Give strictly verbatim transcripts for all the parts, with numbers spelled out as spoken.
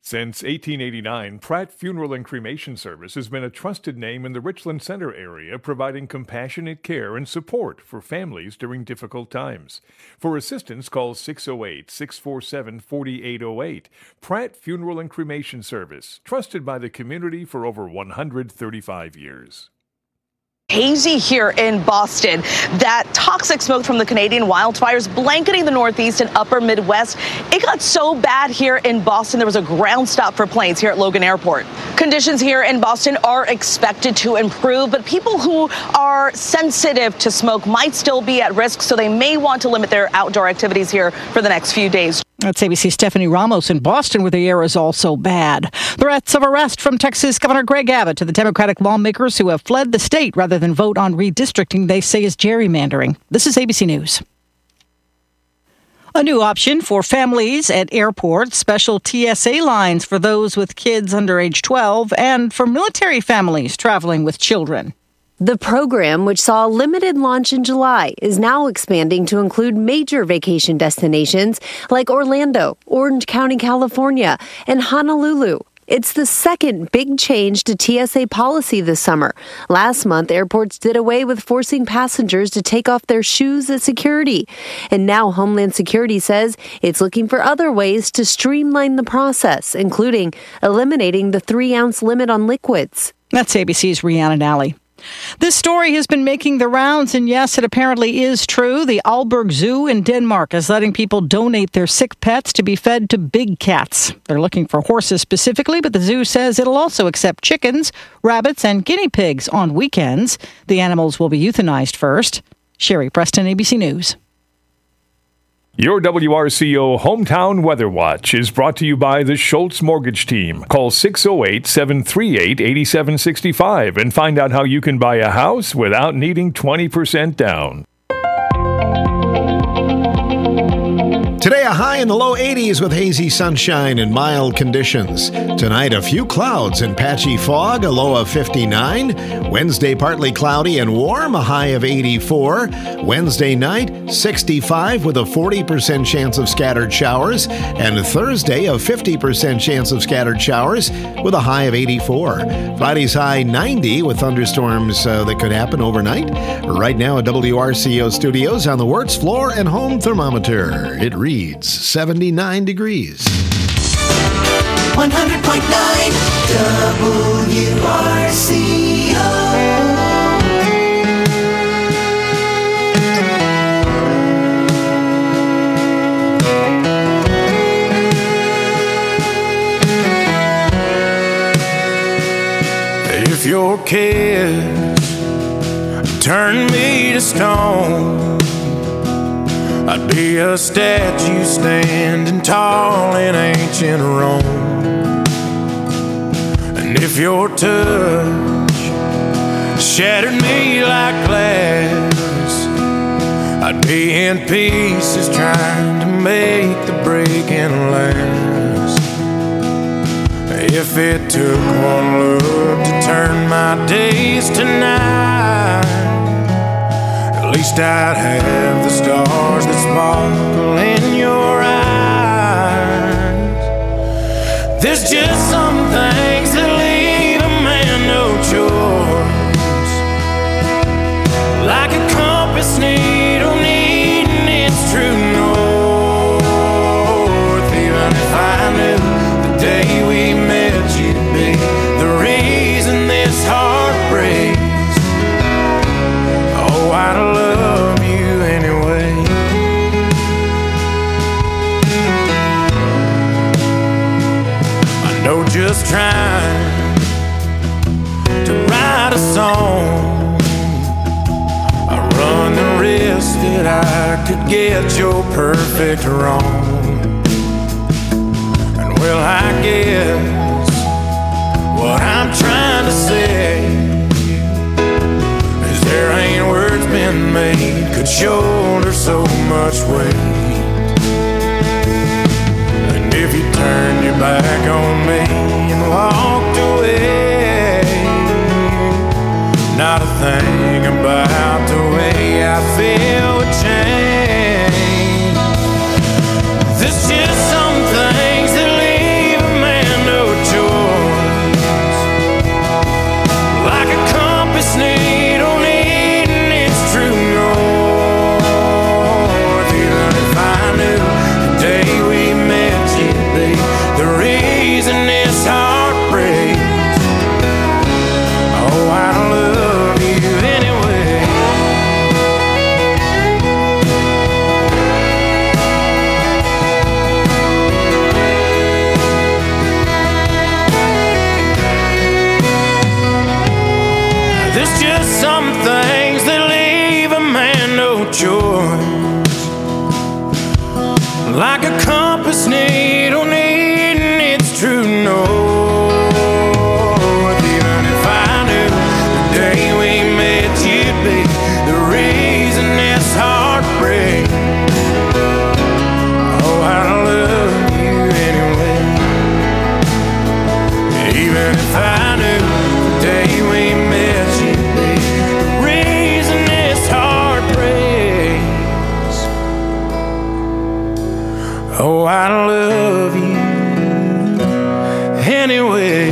Since eighteen eighty-nine, Pratt Funeral and Cremation Service has been a trusted name in the Richland Center area, providing compassionate care and support for families during difficult times. For assistance, call six oh eight, six four seven, four eight oh eight. Pratt Funeral and Cremation Service, trusted by the community for over one hundred thirty-five years. Hazy here in Boston. That toxic smoke from the Canadian wildfires blanketing the Northeast and upper Midwest. It got so bad here in Boston, there was a ground stop for planes here at Logan Airport. Conditions here in Boston are expected to improve, but people who are sensitive to smoke might still be at risk, so they may want to limit their outdoor activities here for the next few days. That's A B C's Stephanie Ramos in Boston, where the air is also bad. Threats of arrest from Texas Governor Greg Abbott to the Democratic lawmakers who have fled the state rather than vote on redistricting they say is gerrymandering. This is A B C News. A new option for families at airports, special T S A lines for those with kids under age twelve, and for military families traveling with children. The program, which saw a limited launch in July, is now expanding to include major vacation destinations like Orlando, Orange County, California, and Honolulu. It's the second big change to T S A policy this summer. Last month, airports did away with forcing passengers to take off their shoes at security. And now Homeland Security says it's looking for other ways to streamline the process, including eliminating the three-ounce limit on liquids. That's A B C's Rhiannon Alley. This story has been making the rounds, and yes, it apparently is true. The Aalborg Zoo in Denmark is letting people donate their sick pets to be fed to big cats. They're looking for horses specifically, but the zoo says it'll also accept chickens, rabbits, and guinea pigs on weekends. The animals will be euthanized first. Sherry Preston, A B C News. Your W R C O Hometown Weather Watch is brought to you by the Schultz Mortgage Team. Call six oh eight, seven three eight, eight seven six five and find out how you can buy a house without needing twenty percent down. Today, a high in the low eighties with hazy sunshine and mild conditions. Tonight, a few clouds and patchy fog, a low of fifty-nine. Wednesday, partly cloudy and warm, a high of eighty-four. Wednesday night, sixty-five with a forty percent chance of scattered showers. And Thursday, a fifty percent chance of scattered showers with a high of eighty-four. Friday's high, ninety with thunderstorms uh, that could happen overnight. Right now at W R C O Studios on the Wirtz Floor and Home Thermometer, it reads seventy-nine degrees. one hundred point nine W R C O. If your kids turn me to stone, I'd be a statue standing tall in ancient Rome. And if your touch shattered me like glass, I'd be in pieces trying to make the breaking last. If it took one look to turn my days to night, at least I'd have the stars that sparkle in your eyes. There's just some things that leave a man no choice, like a compass needle needing its true north. Even if I knew the day we met you'd be the reason this heart breaks, oh, I'd love you anyway. I know just trying to write a song, I run the risk that I could get your perfect wrong. And well, I guess what I'm trying to say is there ain't words been made could shoulder so much weight. And if you turned your back on me and walked away, not a thing about the way I feel would change. There's just some things that leave a man some things that leave a man no choice, like a compass needle needing its true north. Even if I knew the day we met you'd be the reason this heartbreak, oh, I love you anyway. Even if I knew the day we met you'd be the reason this heart breaks, oh, I love you anyway.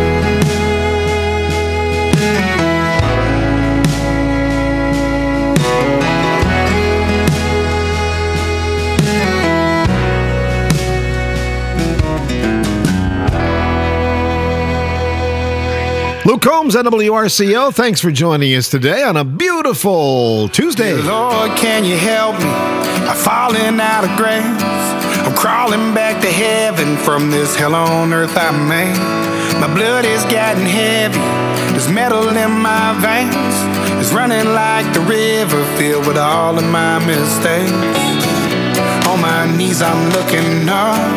Luke Combs, N W R C O, thanks for joining us today on a beautiful Tuesday. Lord, can you help me? I'm falling out of grace. I'm crawling back to heaven from this hell on earth I made. My blood is getting heavy. There's metal in my veins. It's running like the river filled with all of my mistakes. On my knees I'm looking up.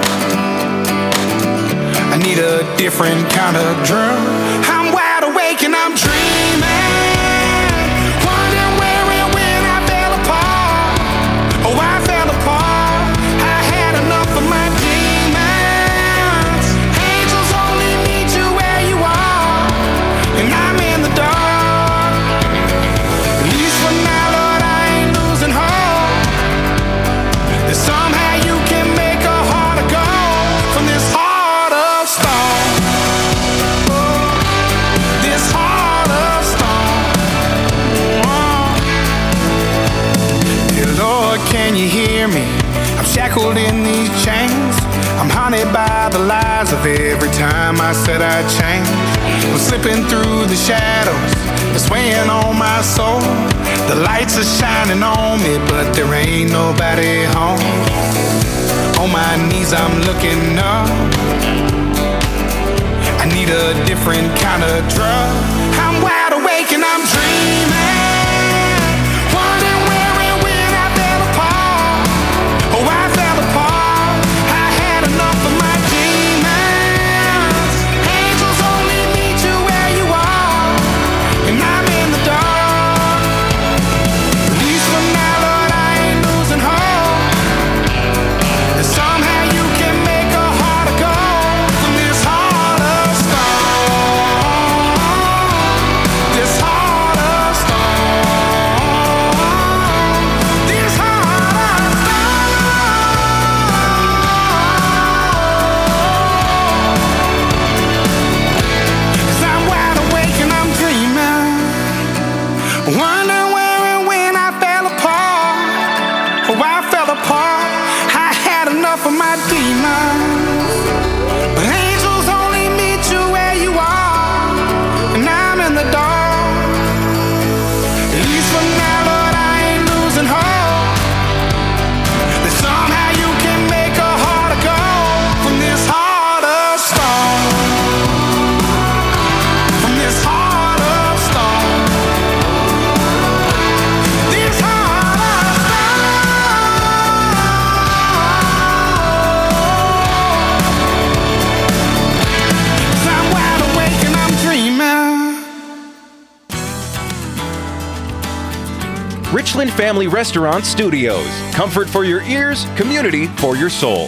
I need a different kind of drum. I'm wide awake and I'm dreaming, wondering where and when I fell apart. Oh, I fell apart. I had enough of my demons. Angels only meet you where you are, and I'm in the dark. At least for now, Lord, I ain't losing hope that somehow you can make a heart of gold from this heart of stone. This heart of stone. Dear Lord, can you hear me? I'm shackled in these chains. I'm haunted by the lies of every time I said I'd change. I'm slipping through the shadows, it's weighing on my soul. The lights are shining on me, but there ain't nobody home. On my knees I'm looking up. I need a different kind of drug. I'm wide awake and I'm dreaming, wondering where and when I fell apart. Oh, I fell apart. I had enough of my demons. Angels only meet you where you are, and I'm in the dark. At least for now, Lord, I ain't losing hope that somehow you can make a heart of gold from this heart of stone. This heart of stone. This heart of stone. 'Cause I'm wide awake and I'm dreaming, wondering where and when I fell apart. Oh, I fell apart. I had enough of my demons. But angels only meet you where you are, and I'm in the dark. At least for now, Lord, I ain't losing hope that somehow you can make a heart of gold from this heart of stone. From this heart of stone. This heart of stone. 'Cause I'm wide awake and I'm dreaming. Richland Family Restaurant Studios. Comfort for your ears, community for your soul.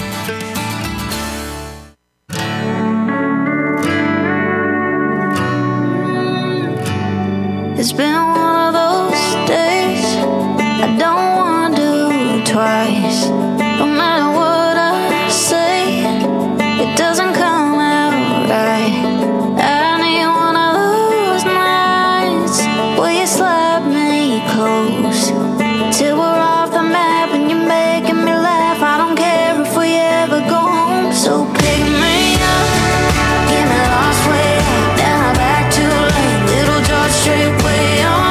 It's been one of those days I don't want to do twice. No matter what I say, it doesn't come out right. I need one of those nights where you slap me close till we're off the map and you're making me laugh. I don't care if we ever go home. So pick me up, get me lost way out, then I'm back too late. Little George Strait way on.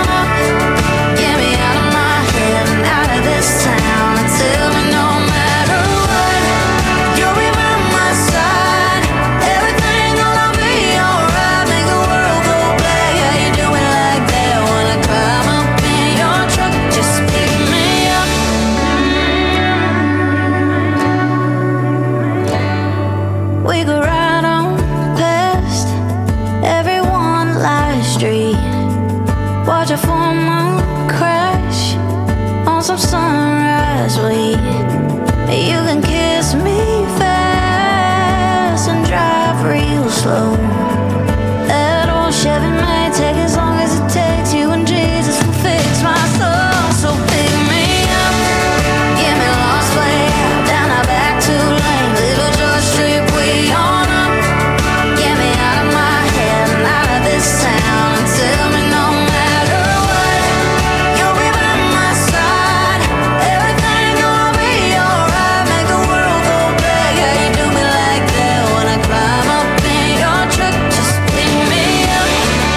We could ride on past every one light street, watch a full moon crash on some sunrise weed. You can kiss me fast and drive real slow. That old Chevy may take as long as it takes. You and Jesus will fix my soul. So pick me up, get me lost way out down our back two lane, Little George Street way on up. Get me out of my head and out of this town, and tell me no matter what, you'll be by my side. Everything gonna be alright. Make the world go back. Yeah, you do me like that when I climb up in your truck. Just pick me up.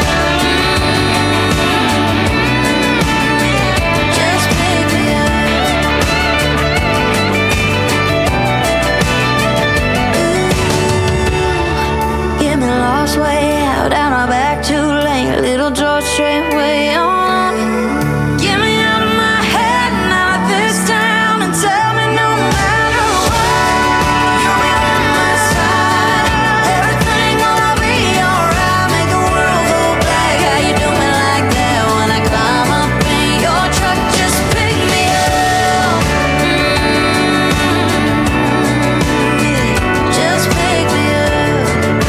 Just pick me up. Ooh, get me lost way out down our back two lane, Little George Street way on. Get me out of my head and out of this town, and tell me no matter what, you'll be by my side. Everything gonna be alright. Make the world go black. How you do me like that when I climb up in your truck? Just pick me up. Mm, just pick me up.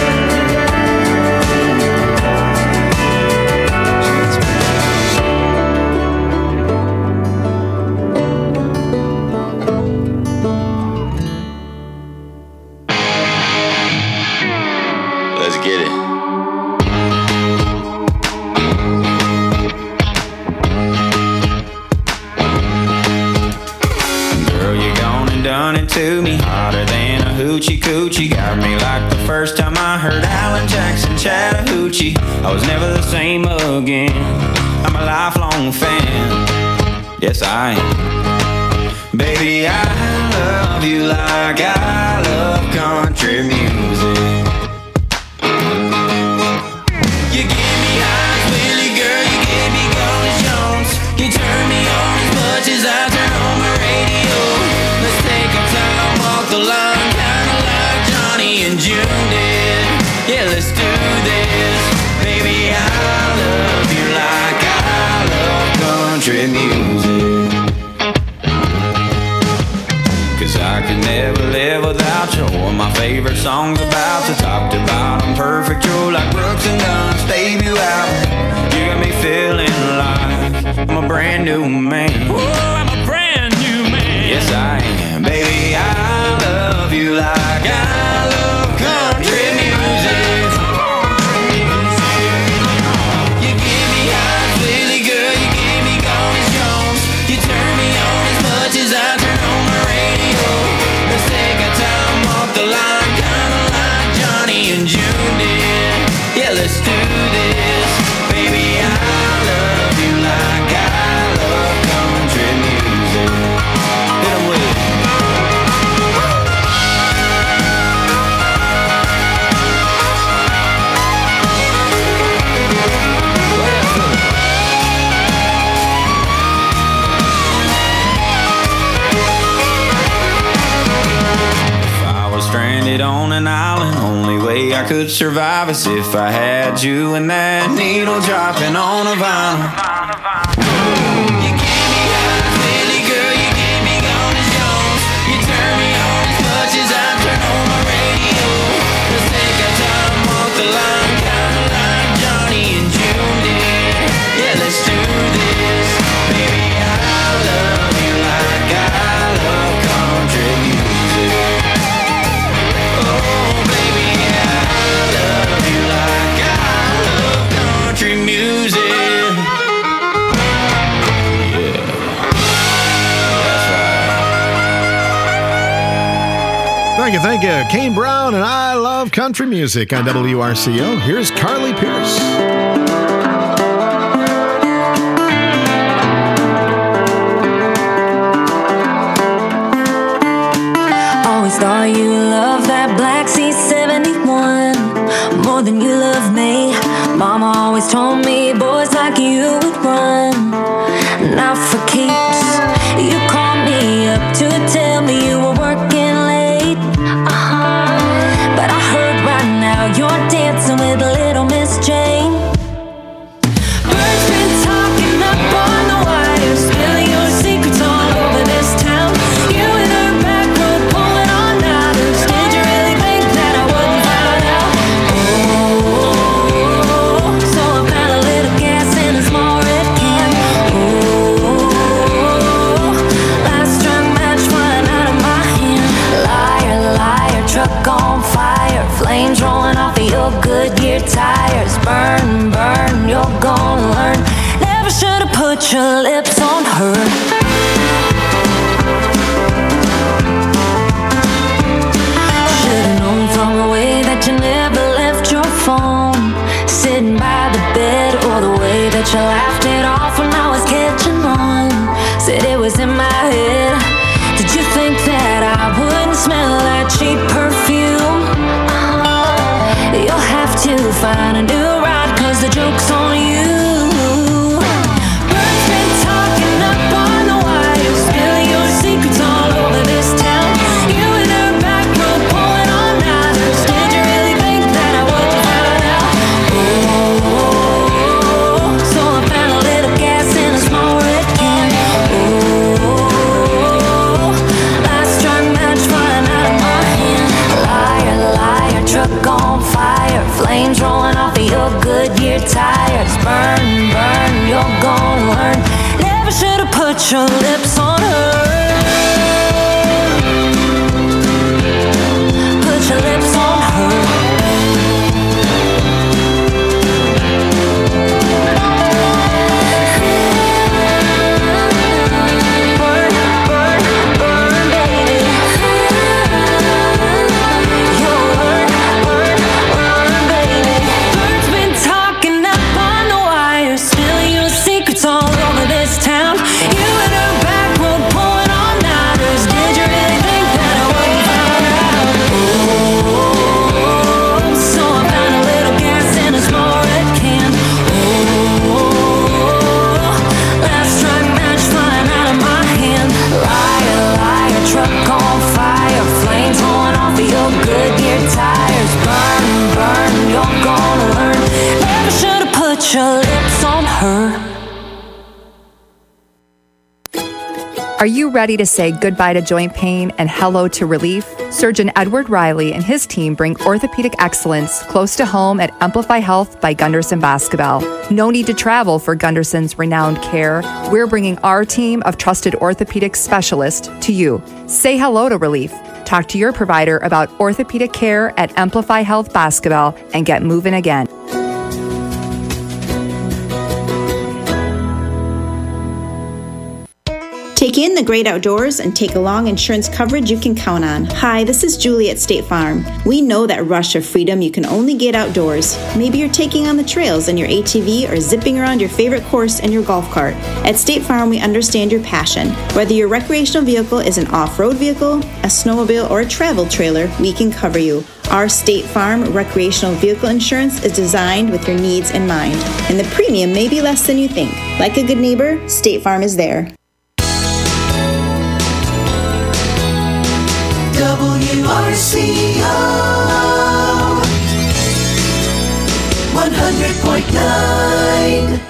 Let's get it. Girl, you gone and done it to me, hotter than a hoochie coochie. Got me like the first time I heard Alan Jackson Chattahoochee. I was never the same again. I'm a lifelong fan. Yes, I am. Baby, I love you like I love country music. You give me eyes, Willie, girl, you give me Golden Jones. You turn me on as much as I turn on my radio. Let's take our time, walk the line, kinda like Johnny and June did. Yeah, let's do this. Baby, I love you like I love country music. Cause I could never live without you. One of my favorite songs about the top to bottom, perfect. You're like Brooks and Guns, baby, you out. You got me feeling like I'm a brand new man. Whoa, I'm a brand new man. Yes, I am. Baby, I love you like I love country music. You give me eyes, Willie, girl, you give me Golden Jones. You turn me on as much as I turn on my radio. Let's take our time, walk the line, kinda like Johnny and June did. Yeah, let's do this. Baby, I love you like I love country music. Hit 'em with it. Stranded on an island, only way I could survive is if I had you and that needle dropping on a vinyl. You give me eyes, Willie, girl, you give me Golden Jones. You turn me on as much as I turn on my radio. Let's take our time, walk the line, kinda like Johnny and June did. Yeah, let's do this. Baby, I love you like I love country music. Country music. Yeah. That's right. Thank you, thank you. Kane Brown and I Love Country Music on W R C O. Here's Carly Pearce. Always thought you loved that Black C seventy-one more than you love me. Mama always told me boys like you would run, not for keeps. You called me up to tell me you were working late, uh-huh. But I on fire, flames rolling off of your Goodyear tires. Burn, burn, you're gonna learn. Never should have put your lips on her. Should've known from the way that you never left your phone, sitting by the bed, or the way that you laughed it off when I was catching on. Said it was in my head. Did you think that I wouldn't smell that cheap perfume? You'll have to find a new ride, cause the joke's on you. Birds been talking up on the wire, spilling your secrets all over this town. You and her back row pulling all nighters. Did you really think that I wouldn't find out? Oh, so I found a little gas in a small red can. Oh, last strike match flying out of my hand. Liar, liar, truck on fire, flames rolling off of your Goodyear tires. Burn, burn, you're gonna learn. Never should have put your lips on her. Put your lips on her. Burn, burn, burn, baby. You'll learn, burn, burn, baby. Birds been talking up on the wire, spilling your secrets all over this town. You and her back road pulling all nighters. Did you really think that I wouldn't find out? Oh, so I found a little gas in a small red can. Oh, last strike match flying out of my hand. Liar, liar, truck on fire, flames rolling off of your Goodyear tires. Burn, burn, you're gonna learn. Never should have put your lips on her. Are you ready to say goodbye to joint pain and hello to relief? Surgeon Edward Riley and his team bring orthopedic excellence close to home at Amplify Health by Gunderson Basketball. No need to travel for Gunderson's renowned care. We're bringing our team of trusted orthopedic specialists to you. Say hello to relief. Talk to your provider about orthopedic care at Amplify Health Basketball and get moving again. Take in the great outdoors and take along insurance coverage you can count on. Hi, this is Julie at State Farm. We know that rush of freedom you can only get outdoors. Maybe you're taking on the trails in your A T V or zipping around your favorite course in your golf cart. At State Farm, we understand your passion. Whether your recreational vehicle is an off-road vehicle, a snowmobile, or a travel trailer, we can cover you. Our State Farm recreational vehicle insurance is designed with your needs in mind, and the premium may be less than you think. Like a good neighbor, State Farm is there. W R C O one hundred point nine.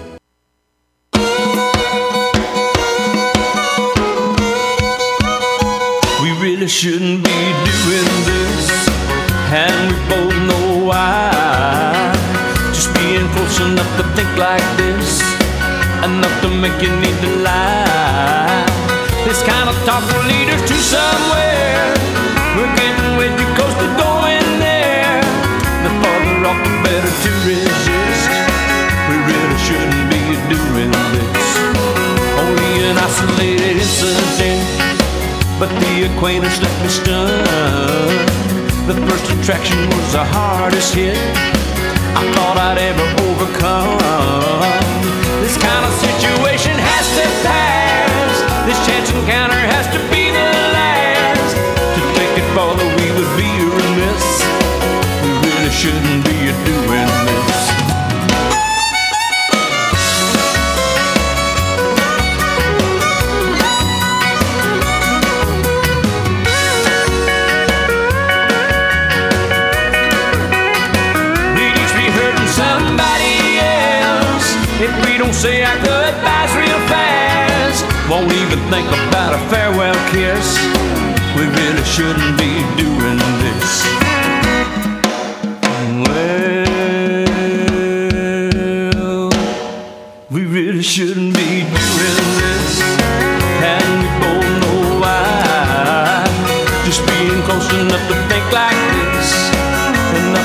We really shouldn't be doing this, and we both know why. Just being close enough to think like this, enough to make you need to lie. This kind of talk will lead us to somewhere. We're getting way too close to going there. The farther off, the better to resist. We really shouldn't be doing this. Only an isolated incident, but the acquaintance left me stunned. The first attraction was the hardest hit I thought I'd ever overcome. This kind of situation has to pass. This chance encounter has to be the last. To take it farther, we would be remiss. We really shouldn't be doing this. We'd each be hurting somebody else if we don't say our goodbyes real fast. Won't even think about a farewell kiss. We really shouldn't be doing this. Well, we really shouldn't be doing this, and we both know why. Just being close enough to think like this,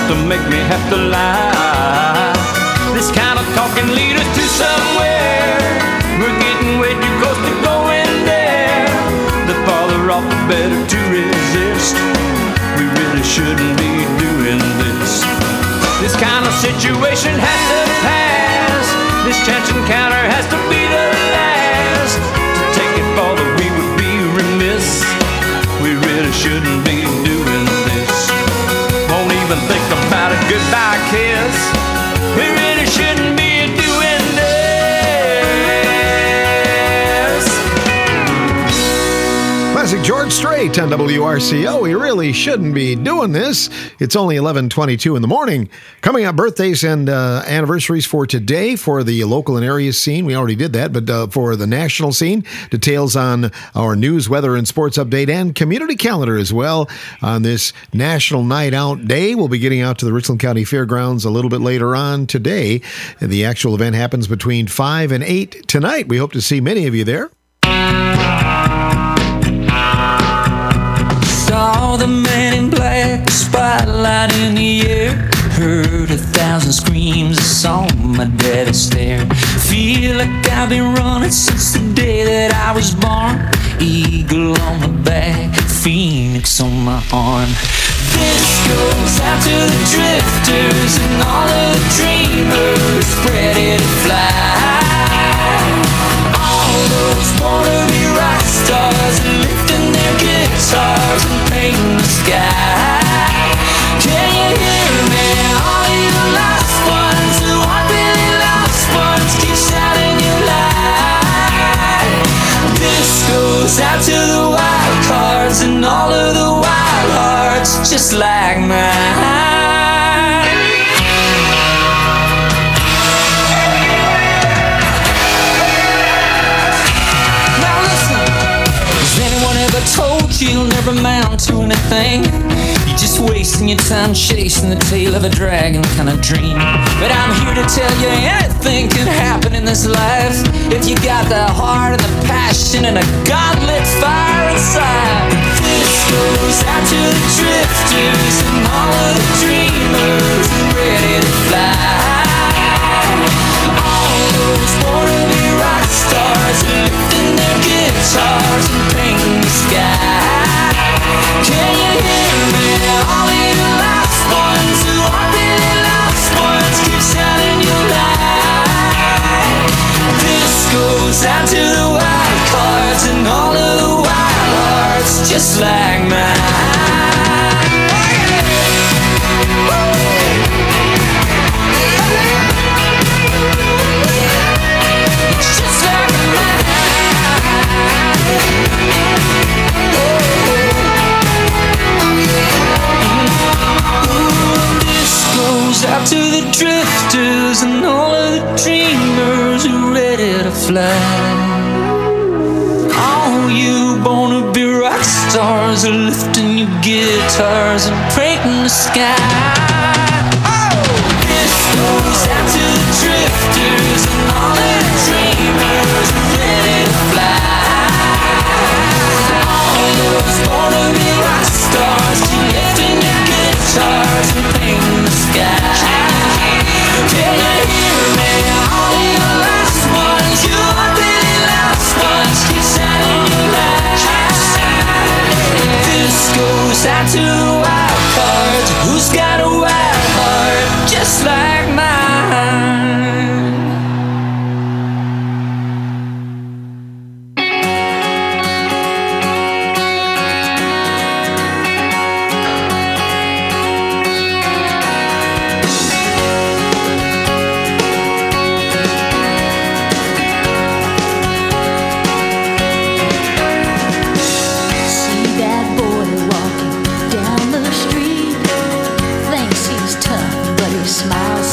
to make me have to lie. This kind of talking leads us to somewhere. We're getting way too close to going there. The farther off the better to resist. We really shouldn't be doing this. This kind of situation has to pass. This chance encounter has to be the last. To take it farther we would be remiss. We really shouldn't be doing this. Won't even think about a goodbye kiss. We really shouldn't be doing this. Classic George Strait on W R C O. We really shouldn't be doing this. It's only eleven twenty-two in the morning. Coming up, birthdays and uh, anniversaries for today for the local and area scene. We already did that, but uh, for the national scene, details on our news, weather, and sports update and community calendar as well on this National Night Out Day. We'll be getting out to the Richland County Fairgrounds a little bit later on today. The actual event happens between five and eight tonight. We hope to see many of you there. Saw the man in black, spotlight in the air. Heard a thousand screams, saw my daddy stare. Feel like I've been running since the day that I was born. Eagle on my back, phoenix on my arm. This goes out to the drifters and all of the dreamers ready to fly. All those wannabe rock stars lifting their guitars and painting the sky. Can you hear me? All you lost ones who aren't really lost ones, keep shouting your light. This goes out to the wild cards and all of the wild hearts just like mine. Told you you'll never amount to anything. You're just wasting your time chasing the tail of a dragon kind of dream. But I'm here to tell you anything can happen in this life if you got the heart and the passion and a godlit fire inside. This goes out to the drifters and all of the dreamers ready to fly. All those wannabe rock stars lifting their guitars and painting the sky. Can you hear me? All you lost ones who aren't really lost ones, keep shining your light. This goes out to the wild cards and all of the wild hearts just like mine. Just like mine. Goes out to the drifters and all of the dreamers who are ready to fly. All you wanna be rock stars are lifting your guitars and painting the sky. Oh! This goes out to the drifters and all of the dreamers who are ready to fly. All those wanna be rock stars keep lifting your guitars and painting the sky. Can you hear me? All you lost ones, you are really lost ones, keep shining your light. This goes out to the wild cards. Who's got a wild heart just like mine? Smiles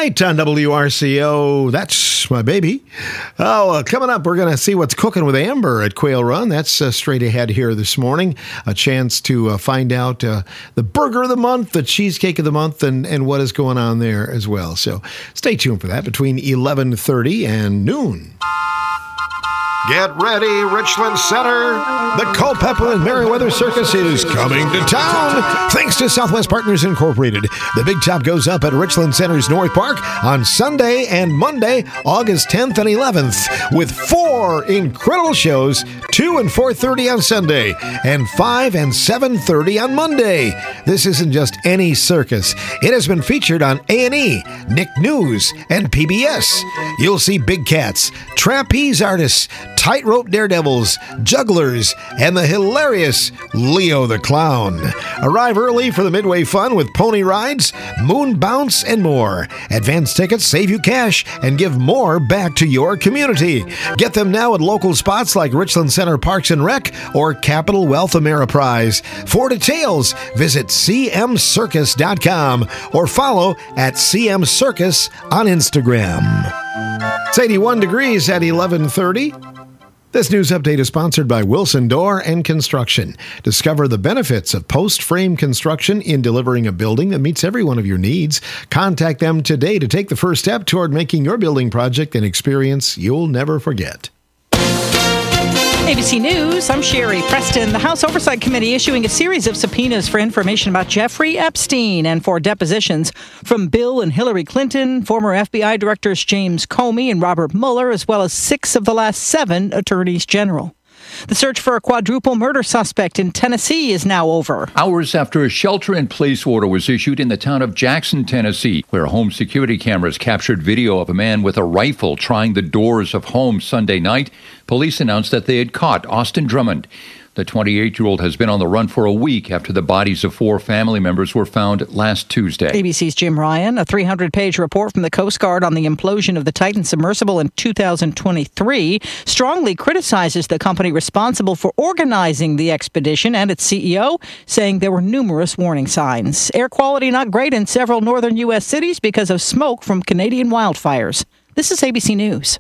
Tonight on W R C O, that's my baby. Oh, uh, coming up, we're going to see what's cooking with Amber at Quail Run. That's uh, straight ahead here this morning. A chance to uh, find out uh, the burger of the month, the cheesecake of the month, and, and what is going on there as well. So stay tuned for that between eleven thirty and noon. Get ready, Richland Center. The Culpeper and Merriweather Circus is coming to town. Thanks to Southwest Partners Incorporated. The Big Top goes up at Richland Center's North Park on Sunday and Monday, August tenth and eleventh, with four incredible shows, two and four thirty on Sunday, and five and seven thirty on Monday. This isn't just any circus. It has been featured on A and E, Nick News, and P B S. You'll see big cats, trapeze artists, tightrope daredevils, jugglers, and the hilarious Leo the Clown. Arrive early for the midway fun with pony rides, moon bounce, and more. Advance tickets save you cash and give more back to your community. Get them now at local spots like Richland Center Parks and Rec or Capital Wealth Ameriprise. For details, visit c m circus dot com or follow at C M Circus on Instagram. It's eighty-one degrees at eleven thirty. This news update is sponsored by Wilson Door and Construction. Discover the benefits of post-frame construction in delivering a building that meets every one of your needs. Contact them today to take the first step toward making your building project an experience you'll never forget. A B C News, I'm Sherry Preston. The House Oversight Committee issuing a series of subpoenas for information about Jeffrey Epstein and for depositions from Bill and Hillary Clinton, former F B I directors James Comey and Robert Mueller, as well as six of the last seven attorneys general. The search for a quadruple murder suspect in Tennessee is now over. Hours after a shelter-in-place order was issued in the town of Jackson, Tennessee, where home security cameras captured video of a man with a rifle trying the doors of homes Sunday night, police announced that they had caught Austin Drummond. The twenty-eight-year-old has been on the run for a week after the bodies of four family members were found last Tuesday. A B C's Jim Ryan, a three hundred page report from the Coast Guard on the implosion of the Titan submersible in two thousand twenty-three, strongly criticizes the company responsible for organizing the expedition and its C E O, saying there were numerous warning signs. Air quality not great in several northern U S cities because of smoke from Canadian wildfires. This is A B C News.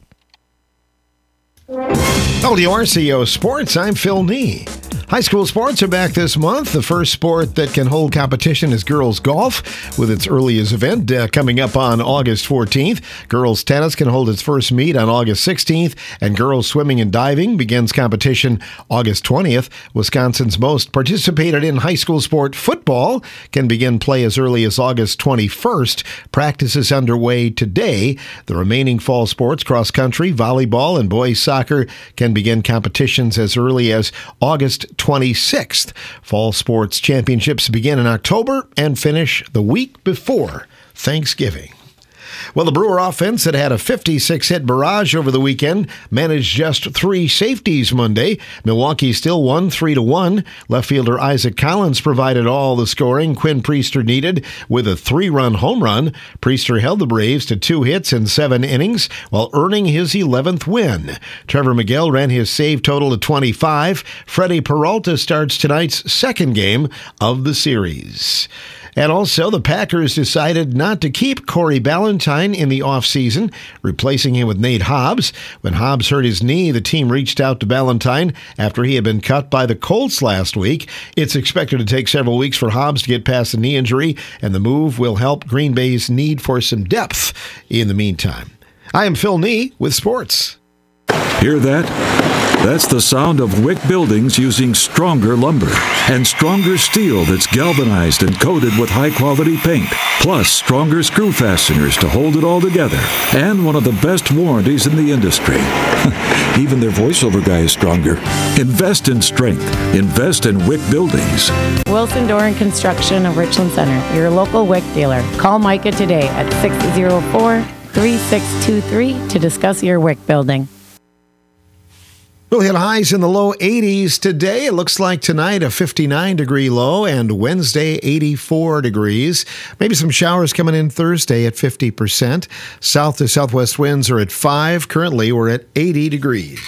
W R C O Sports, I'm Phil Nee. High school sports are back this month. The first sport that can hold competition is girls golf, with its earliest event uh, coming up on August fourteenth. Girls tennis can hold its first meet on August sixteenth, and girls swimming and diving begins competition August twentieth. Wisconsin's most participated in high school sport, football, can begin play as early as August twenty-first. Practice is underway today. The remaining fall sports, cross country, volleyball, and boys soccer, can begin competitions as early as August twenty-sixth. Fall sports championships begin in October and finish the week before Thanksgiving. Well, the Brewer offense that had a fifty-six hit barrage over the weekend managed just three safeties Monday. Milwaukee still won three to one. Left fielder Isaac Collins provided all the scoring Quinn Priester needed with a three-run home run. Priester held the Braves to two hits in seven innings while earning his eleventh win. Trevor Miguel ran his save total to twenty-five. Freddie Peralta starts tonight's second game of the series. And also, the Packers decided not to keep Corey Ballantyne in the offseason, replacing him with Nate Hobbs. When Hobbs hurt his knee, the team reached out to Ballantyne after he had been cut by the Colts last week. It's expected to take several weeks for Hobbs to get past the knee injury, and the move will help Green Bay's need for some depth in the meantime. I am Phil Nee with sports. Hear that? That's the sound of Wick Buildings using stronger lumber and stronger steel that's galvanized and coated with high-quality paint, plus stronger screw fasteners to hold it all together, and one of the best warranties in the industry. Even their voiceover guy is stronger. Invest in strength. Invest in Wick Buildings. Wilson Door and Construction of Richland Center, your local Wick dealer. Call Micah today at six oh four, three six two three to discuss your Wick building. We'll hit highs in the low eighties today. It looks like tonight a fifty-nine degree low and Wednesday eighty-four degrees. Maybe some showers coming in Thursday at fifty percent. South to southwest winds are at five. Currently we're at eighty degrees.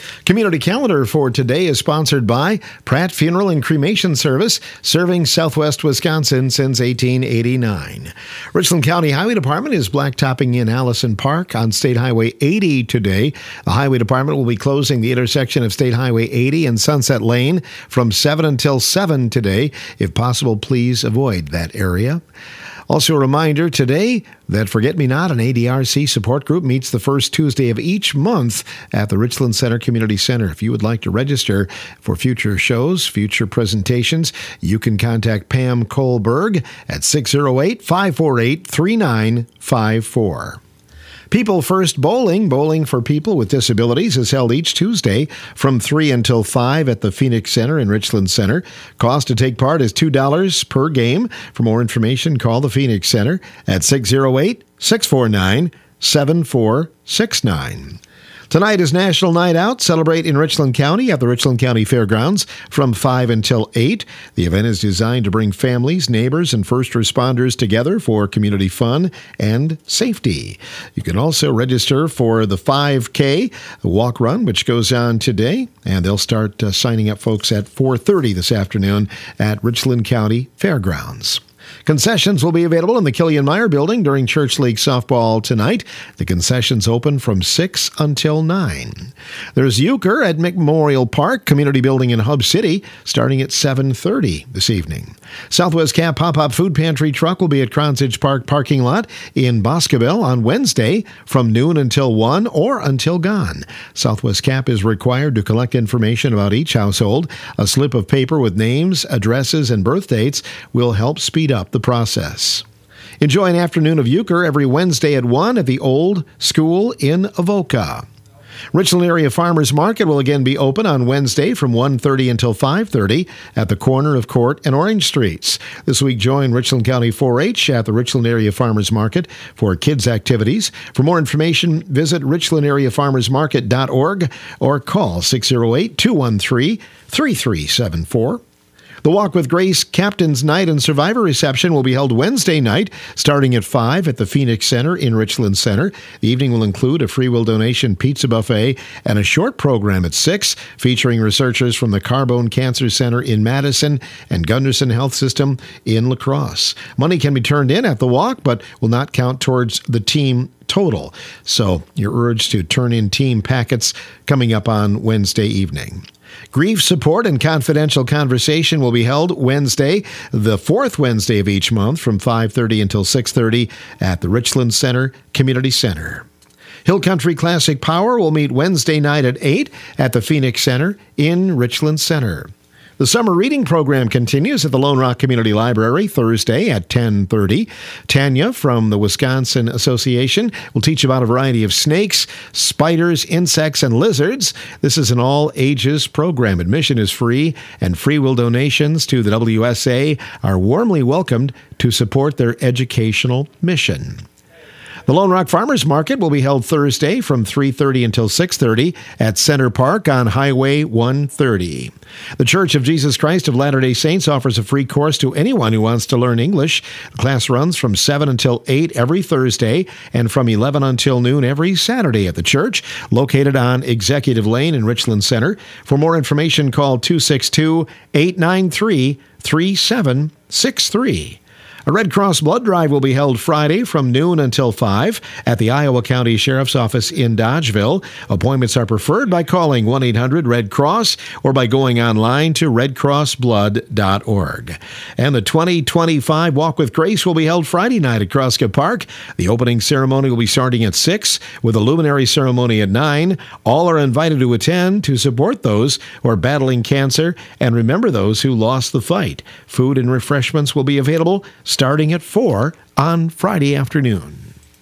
Community calendar for today is sponsored by Pratt Funeral and Cremation Service, serving Southwest Wisconsin since eighteen eighty-nine. Richland County Highway Department is blacktopping in Allison Park on State Highway eighty today. The Highway Department will be closing the intersection of State Highway eighty and Sunset Lane from seven until seven today. If possible, please avoid that area. Also a reminder today that Forget Me Not, an A D R C support group, meets the first Tuesday of each month at the Richland Center Community Center. If you would like to register for future shows, future presentations, you can contact Pam Kohlberg at six oh eight, five four eight, three nine five four. People First Bowling, Bowling for People with Disabilities, is held each Tuesday from three until five at the Phoenix Center in Richland Center. Cost to take part is two dollars per game. For more information, call the Phoenix Center at six oh eight, six four nine, seven four six nine. Tonight is National Night Out. Celebrate in Richland County at the Richland County Fairgrounds from five until eight. The event is designed to bring families, neighbors, and first responders together for community fun and safety. You can also register for the five K walk run, which goes on today, and they'll start uh, signing up folks at four thirty this afternoon at Richland County Fairgrounds. Concessions will be available in the Killian Meyer Building during Church League softball tonight. The concessions open from six until nine. There's Euchre at McMemorial Park Community Building in Hub City starting at seven thirty this evening. Southwest Cap Pop-Up Food Pantry truck will be at Kronzage Park parking lot in Boscoville on Wednesday from noon until one or until gone. Southwest Cap is required to collect information about each household. A slip of paper with names, addresses, and birth dates will help speed up the process. Enjoy an afternoon of Euchre every Wednesday at one at the Old School in Avoca. Richland Area Farmers Market will again be open on Wednesday from one thirty until five thirty at the corner of Court and Orange Streets. This week, join Richland County four H at the Richland Area Farmers Market for kids' activities. For more information, visit richland area farmers market dot org or call six oh eight, two one three, three three seven four. The Walk with Grace Captain's Night and Survivor Reception will be held Wednesday night, starting at five at the Phoenix Center in Richland Center. The evening will include a free will donation pizza buffet and a short program at six, featuring researchers from the Carbone Cancer Center in Madison and Gunderson Health System in La Crosse. Money can be turned in at the walk, but will not count towards the team total. So you're urged to turn in team packets coming up on Wednesday evening. Grief support and confidential conversation will be held Wednesday, the fourth Wednesday of each month from five thirty until six thirty at the Richland Center Community Center. Hill Country Classic Power will meet Wednesday night at eight at the Phoenix Center in Richland Center. The summer reading program continues at the Lone Rock Community Library Thursday at ten thirty. Tanya from the Wisconsin Association will teach about a variety of snakes, spiders, insects, and lizards. This is an all-ages program. Admission is free, and free will donations to the W S A are warmly welcomed to support their educational mission. The Lone Rock Farmers Market will be held Thursday from three thirty until six thirty at Center Park on Highway one thirty. The Church of Jesus Christ of Latter-day Saints offers a free course to anyone who wants to learn English. The class runs from seven until eight every Thursday and from eleven until noon every Saturday at the church, located on Executive Lane in Richland Center. For more information, call two six two, eight nine three, three seven six three. A Red Cross blood drive will be held Friday from noon until five at the Iowa County Sheriff's Office in Dodgeville. Appointments are preferred by calling one eight hundred red cross or by going online to red cross blood dot org. And the twenty twenty-five Walk with Grace will be held Friday night at Kroska Park. The opening ceremony will be starting at six with a luminary ceremony at nine. All are invited to attend to support those who are battling cancer and remember those who lost the fight. Food and refreshments will be available starting at four on Friday afternoon.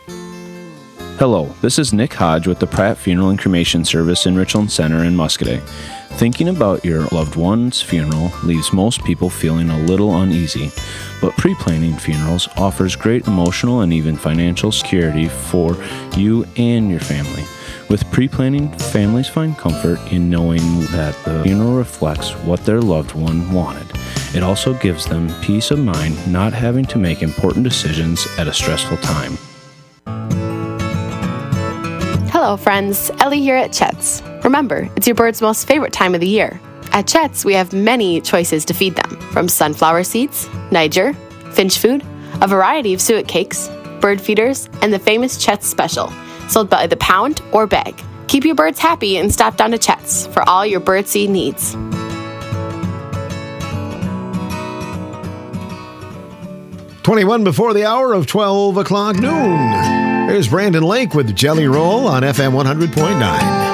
Hello, this is Nick Hodge with the Pratt Funeral and Cremation Service in Richland Center in Muscoda. Thinking about your loved one's funeral leaves most people feeling a little uneasy, but pre-planning funerals offers great emotional and even financial security for you and your family. With pre-planning, families find comfort in knowing that the funeral reflects what their loved one wanted. It also gives them peace of mind not having to make important decisions at a stressful time. Hello friends, Ellie here at Chet's. Remember, it's your bird's most favorite time of the year. At Chet's, we have many choices to feed them, from sunflower seeds, Niger, finch food, a variety of suet cakes, bird feeders, and the famous Chet's Special, sold by the pound or bag. Keep your birds happy and stop down to Chet's for all your birdseed needs. twenty-one before the hour of twelve o'clock noon. There's Brandon Lake with Jelly Roll on F M one hundred point nine.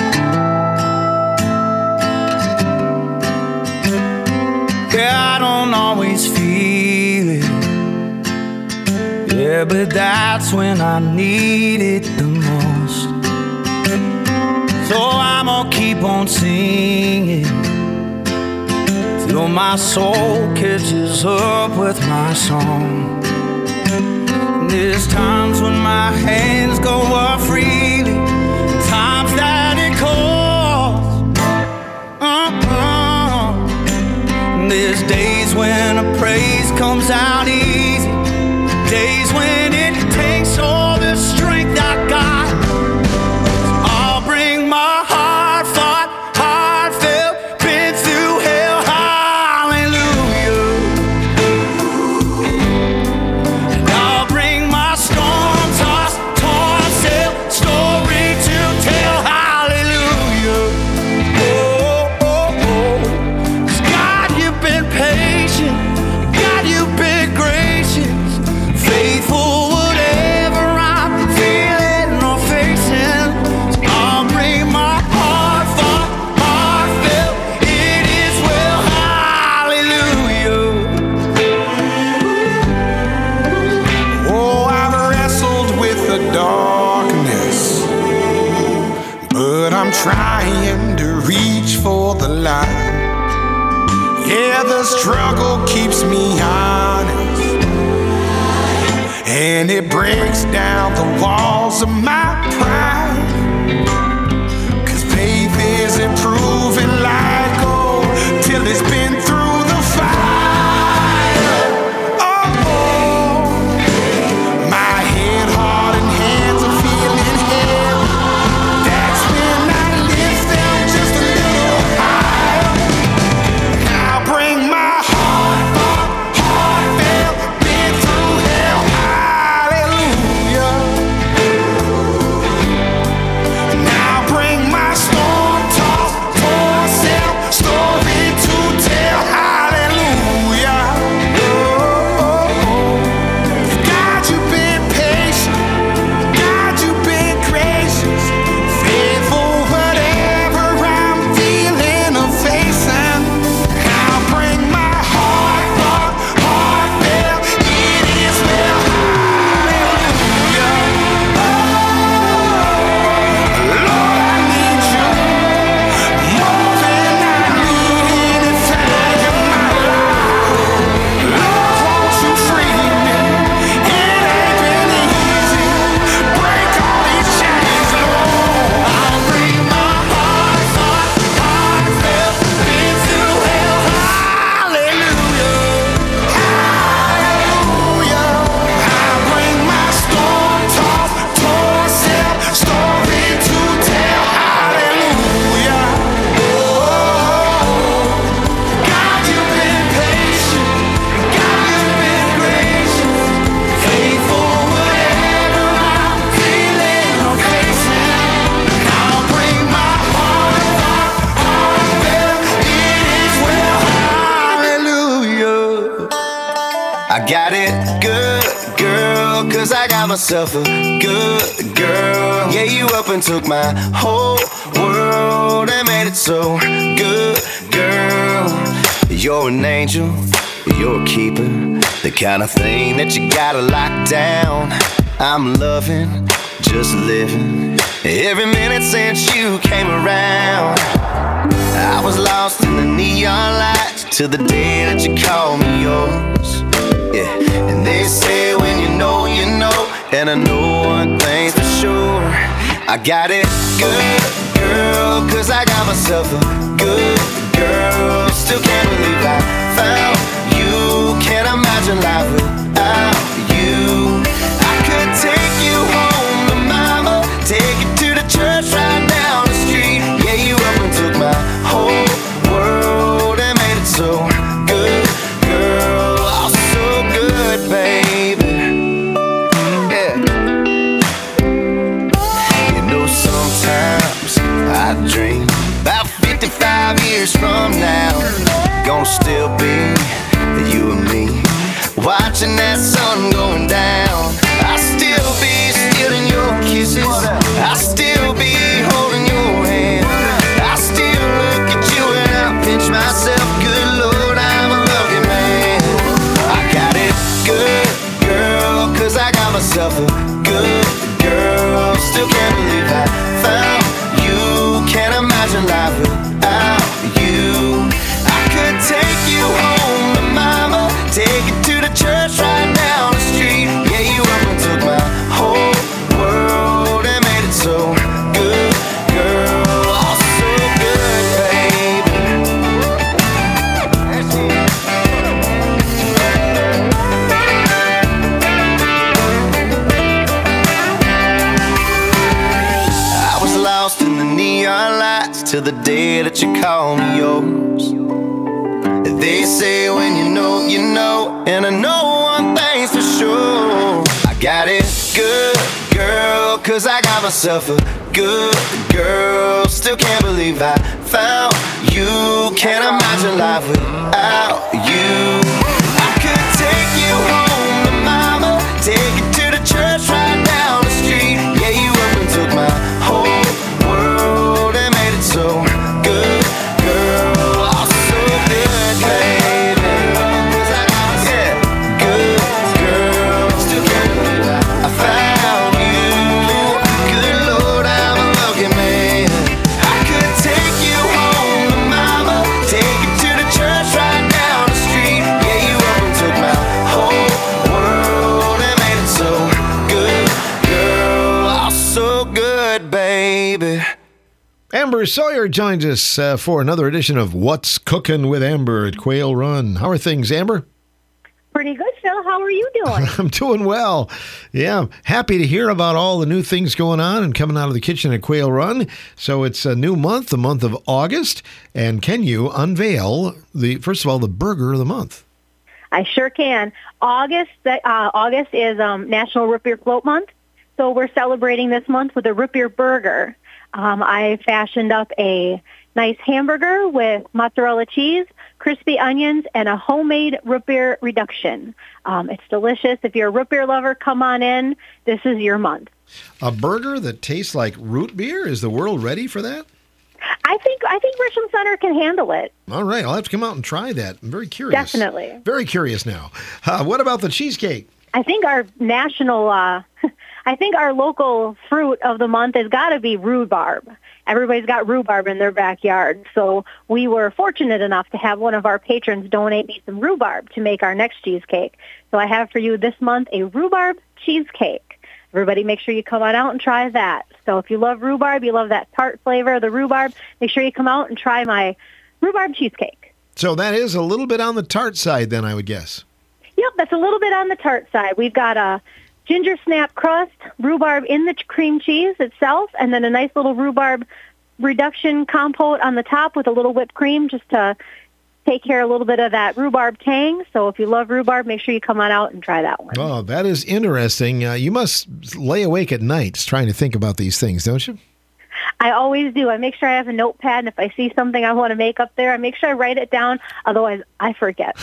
Yeah, I don't always feel it. Yeah, but that's when I need it the most. So I'm gonna keep on singing till my soul catches up with my song. There's times when my hands go up freely, times that it calls. Uh-uh. There's days when a praise comes out easy, days when it takes all the strength I got. I'll bring my heart fought, heartfelt, been through hell, hallelujah. And I'll bring my storm-tossed, torn-sailed story to tell, hallelujah. Oh, oh, oh. 'Cause God, you've been patient, God, you've been gracious, faithful whatever I'm feeling or facing. So I'll bring my heart fought, heartfelt, it is well, hallelujah. Oh, I've wrestled with the darkness, but I'm trying to reach for the light. Yeah, the struggle keeps me honest, and it breaks down the walls of my pride. 'Cause faith isn't proven like gold till it's been through the fire. Oh, oh. My head, heart, and hands are feeling heavy. That's when I lift them just a little higher. Now bring my heart, heart, heartfelt, been through hell, hallelujah. Now bring my storm-tossed, torn-sailed story to tell, hallelujah. Oh, oh, oh. God, you've been patient, God, you've been gracious, faithful whatever I'm feeling or facing. Now bring my heart, heart, heartfelt, it is well, hallelujah. Lord, I need you more than I need anything in my life. Lord, won't you free me? It ain't been easy. Break all these chains, Lord. I'll bring my heart, heart, heartfelt, been through hell, hallelujah. Hallelujah. I'll bring my storm-tossed, torn-sailed story to tell, hallelujah. Oh, God, you've been patient, God, you've been gracious, faithful whatever I'm feeling or facing. I'll bring my heart, heart, heartfelt, it is well, hallelujah. I got it good, girl, 'cause I got myself a good girl. Yeah, you up and took my whole world and made it so good, girl. You're an angel, you're a keeper, the kind of thing that you gotta lock down. I'm loving, just living, every minute since you came around. I was lost in the neon lights till the day that you called me yours. Yeah, and they say when you know, you know, and I know one thing's for sure. I got it good, girl, 'cause I got myself a good girl. Still can't believe I found you. Can't imagine life without you. I could take you home to mama, take you to the church right down the street. Yeah, gonna still be you and me, watching that sun going down. I'll still be stealing your kisses, I'll still be holding your hand, I still look at you and I'll pinch myself. Good Lord, I'm a lucky man. I got it good, girl, cause I got myself a good girl. Still can't believe I found you, can't imagine life without you. I could take you home to mama, take it to the church right down the street. Yeah, you up and took my whole world and made it so good, girl. Oh, so good, baby. I was lost in the neon lights till the day that you called me yours. They say when you know, you know, and I know one thing's for sure. I got it good, girl, cause I got myself a good girl. Still can't believe I found you, can't imagine life without you. I could take you home to mama, take it to the church right down the street. Yeah, you up and took my whole world and made it so good, girl. Oh, so good, baby. Cause I got yeah, good girl. Still can't believe I found you. Good Lord, I'm a lucky man. I could take you home to mama, take it to the church right down the street. Yeah, you up and took my whole world and made it so good, girl. Oh, so good, baby. Amber Sawyer joins us uh, for another edition of What's Cooking with Amber at Quail Run. How are things, Amber? Pretty good, Phil. How are you doing? I'm doing well. Yeah, happy to hear about all the new things going on and coming out of the kitchen at Quail Run. So it's a new month, the month of August. And can you unveil, the first of all, the burger of the month? I sure can. August uh, August is um, National Root Beer Float Month. So we're celebrating this month with a root beer burger. Um, I fashioned up a nice hamburger with mozzarella cheese, crispy onions, and a homemade root beer reduction. Um, it's delicious. If you're a root beer lover, come on in. This is your month. A burger that tastes like root beer? Is the world ready for that? I think I think Richland Center can handle it. All right, I'll have to come out and try that. I'm very curious. Definitely. Very curious now. Uh, what about the cheesecake? I think our national, uh, I think our local fruit of the month has got to be rhubarb. Everybody's got rhubarb in their backyard. So we were fortunate enough to have one of our patrons donate me some rhubarb to make our next cheesecake. So I have for you this month a rhubarb cheesecake. Everybody make sure you come on out and try that. So if you love rhubarb, you love that tart flavor of the rhubarb, make sure you come out and try my rhubarb cheesecake. So that is a little bit on the tart side then, I would guess. Yep, that's a little bit on the tart side. We've got a ginger snap crust, rhubarb in the cream cheese itself, and then a nice little rhubarb reduction compote on the top with a little whipped cream just to take care of a little bit of that rhubarb tang. So if you love rhubarb, make sure you come on out and try that one. Oh, that is interesting. Uh, you must lay awake at nights trying to think about these things, don't you? I always do. I make sure I have a notepad, and if I see something I want to make up there, I make sure I write it down. Otherwise, I forget.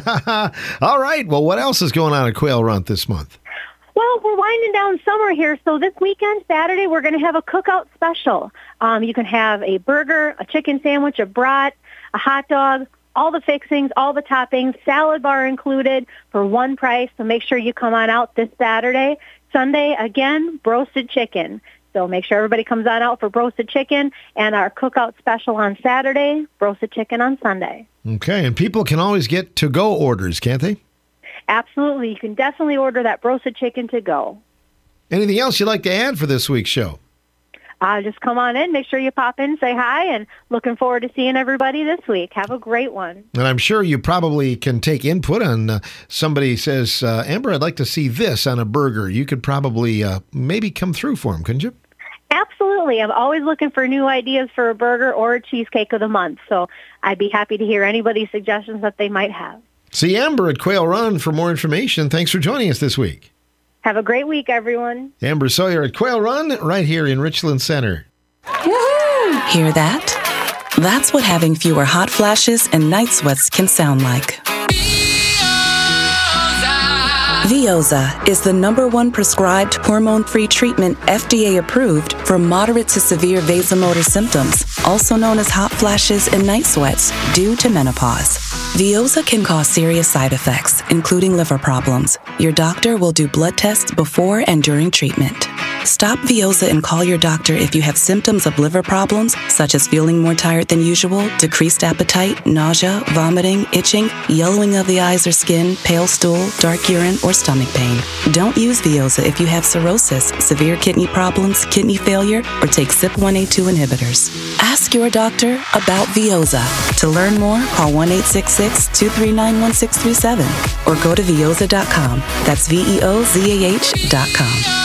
All right. Well, what else is going on at Quail Run this month? Well, we're winding down summer here, so this weekend, Saturday, we're going to have a cookout special. Um, you can have a burger, a chicken sandwich, a brat, a hot dog, all the fixings, all the toppings, salad bar included for one price. So make sure you come on out this Saturday. Sunday, again, roasted chicken. So make sure everybody comes on out for roasted chicken and our cookout special on Saturday, roasted chicken on Sunday. Okay, and people can always get to-go orders, can't they? Absolutely. You can definitely order that roasted chicken to go. Anything else you'd like to add for this week's show? Uh, just come on in. Make sure you pop in, say hi, and looking forward to seeing everybody this week. Have a great one. And I'm sure you probably can take input on uh, somebody says, uh, Amber, I'd like to see this on a burger. You could probably uh, maybe come through for them, couldn't you? Absolutely. I'm always looking for new ideas for a burger or a cheesecake of the month. So I'd be happy to hear anybody's suggestions that they might have. See Amber at Quail Run for more information. Thanks for joining us this week. Have a great week, everyone. Amber Sawyer at Quail Run right here in Richland Center. Woohoo! Hear that? That's what having fewer hot flashes and night sweats can sound like. Veoza is the number one prescribed hormone-free treatment F D A approved for moderate to severe vasomotor symptoms, also known as hot flashes and night sweats, due to menopause. Veoza can cause serious side effects, including liver problems. Your doctor will do blood tests before and during treatment. Stop Veoza and call your doctor if you have symptoms of liver problems, such as feeling more tired than usual, decreased appetite, nausea, vomiting, itching, yellowing of the eyes or skin, pale stool, dark urine, or stomach pain. Don't use Veoza if you have cirrhosis, severe kidney problems, kidney failure, or take C Y P one A two inhibitors. Ask your doctor about Veoza. To learn more, call one eight six six, two three nine, one six three seven or go to veoza dot com. That's V E O Z A H dot com.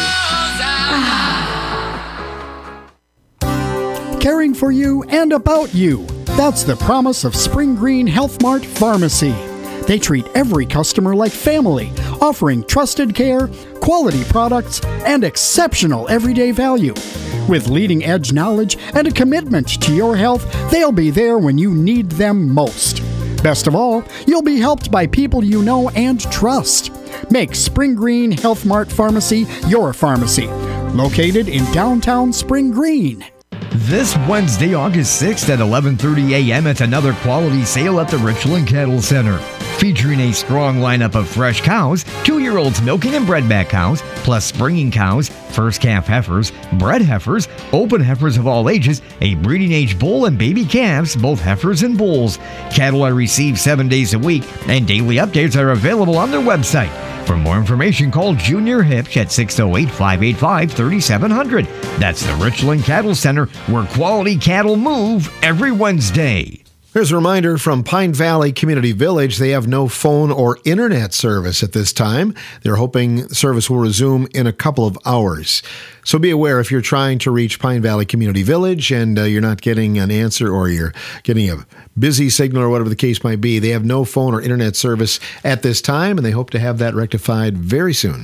Caring for you and about you. That's the promise of Spring Green Health Mart Pharmacy. They treat every customer like family, offering trusted care, quality products, and exceptional everyday value. With leading-edge knowledge and a commitment to your health, they'll be there when you need them most. Best of all, you'll be helped by people you know and trust. Make Spring Green Health Mart Pharmacy your pharmacy, located in downtown Spring Green. This Wednesday, August sixth at eleven thirty a.m. it's another quality sale at the Richland Cattle Center. Featuring a strong lineup of fresh cows, two-year-olds milking and bredback cows, plus springing cows, first calf heifers, bred heifers, open heifers of all ages, a breeding age bull, and baby calves, both heifers and bulls. Cattle are received seven days a week, and daily updates are available on their website. For more information, call Junior Hipsch at six oh eight, five eight five, three seven zero zero. That's the Richland Cattle Center, where quality cattle move every Wednesday. Here's a reminder from Pine Valley Community Village. They have no phone or internet service at this time. They're hoping service will resume in a couple of hours. So be aware if you're trying to reach Pine Valley Community Village and uh, you're not getting an answer, or you're getting a busy signal or whatever the case might be. They have no phone or internet service at this time, and they hope to have that rectified very soon.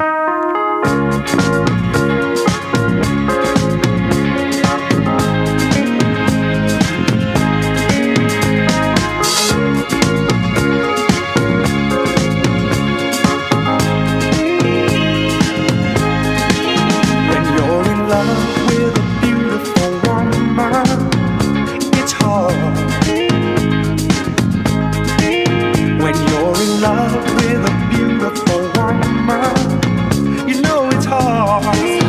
Love with a beautiful woman, you know it's hard.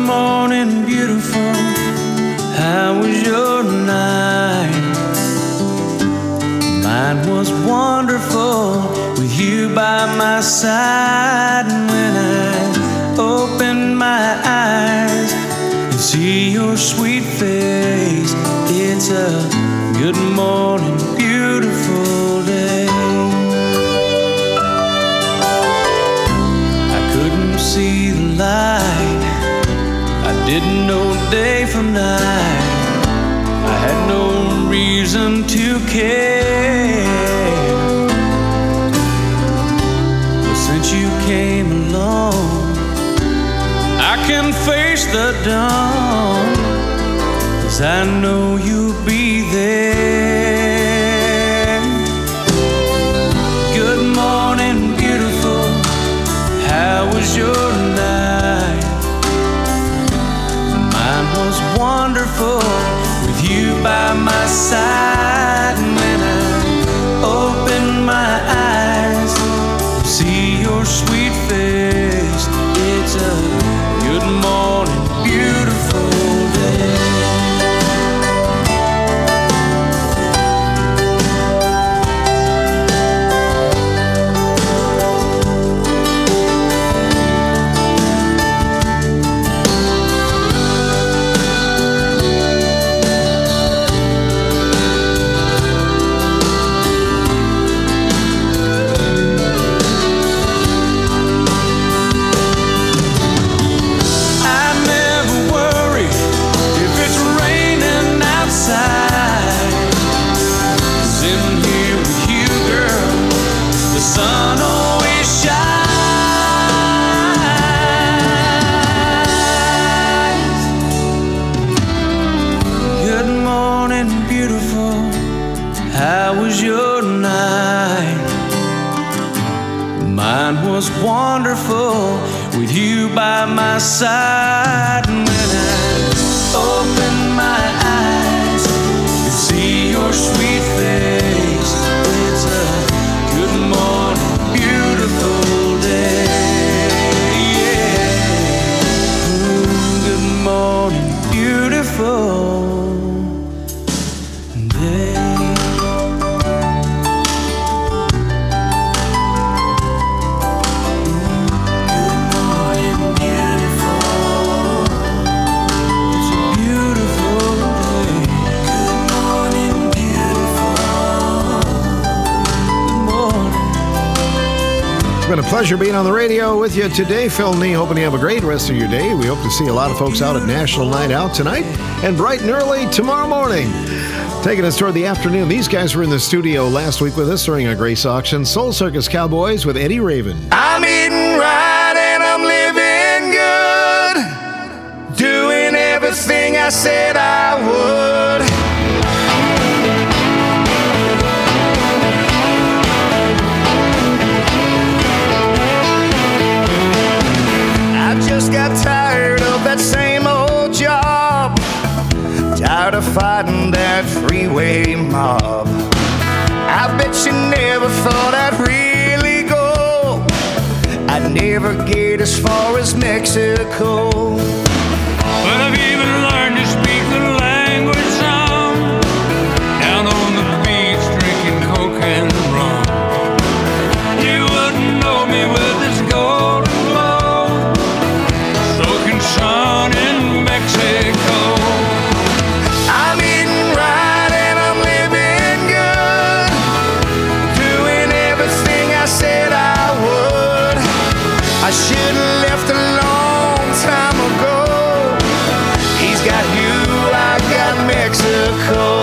morning, beautiful. How was your night? Mine was wonderful with you by my side. And when I open my eyes and see your sweet face, it's a good morning, beautiful day. I couldn't see the light, I didn't know day from night, I had no reason to care. But since you came along, I can face the dawn, 'cause I know you'll be there. Good morning, beautiful. How was your night? Mine was wonderful with you by my side. And when I open my eyes, see your sweet face, it's a good morning, beautiful day. Was wonderful with you by my side. And when I open my eyes and see your sweet face, it's a good morning, beautiful day. Yeah. Ooh, good morning, beautiful day. It's been a pleasure being on the radio with you today. Phil Nee, hoping you have a great rest of your day. We hope to see a lot of folks out at National Night Out tonight and bright and early tomorrow morning. Taking us toward the afternoon, these guys were in the studio last week with us during a Grace auction. Soul Circus Cowboys with Eddie Raven. I'm eating right and I'm living good, doing everything I said I would. Just got tired of that same old job, tired of fighting that freeway mob. I bet you never thought I'd really go, I'd never get as far as Mexico. But I've even learned to speak the language some, down on the beach drinking coke and rum. You wouldn't know me with this golden sun in Mexico. I'm eating right and I'm living good, doing everything I said I would. I should have left a long time ago. He's got you, I got Mexico.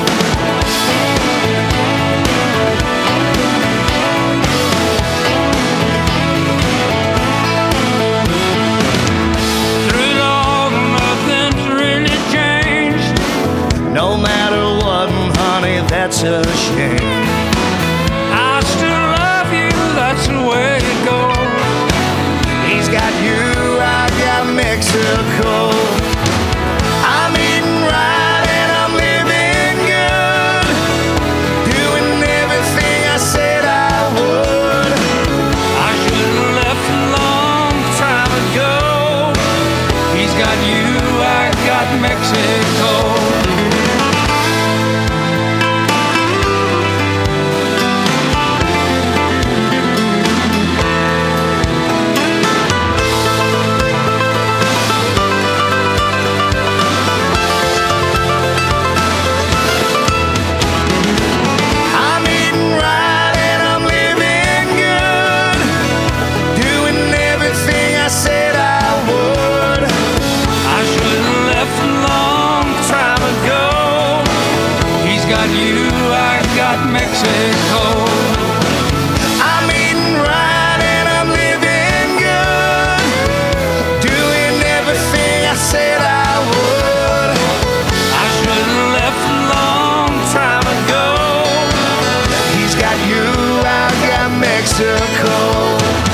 No matter what, honey, that's a shame. I still love you, that's the way it goes. He's got you, I got Mexico. I'm eating right and I'm living good, doing everything I said I would. I should have left a long time ago. He's got Mexico. Mexico. I'm eating right and I'm living good, doing everything I said I would. I should have left a long time ago. He's got you, I got Mexico.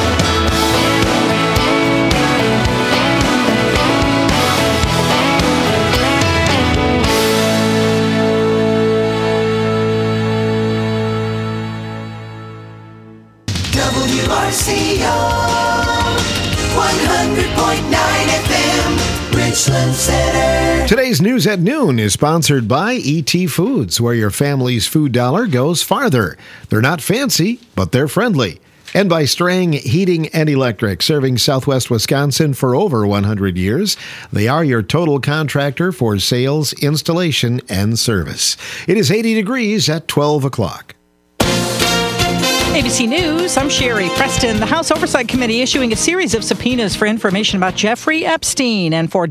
W R C O one hundred point nine F M, Richland Center. Today's News at Noon is sponsored by E T Foods, where your family's food dollar goes farther. They're not fancy, but they're friendly. And by Strang Heating and Electric, serving Southwest Wisconsin for over one hundred years. They are your total contractor for sales, installation, and service. It is eighty degrees at twelve o'clock. A B C News, I'm Sherry Preston. The House Oversight Committee issuing a series of subpoenas for information about Jeffrey Epstein and for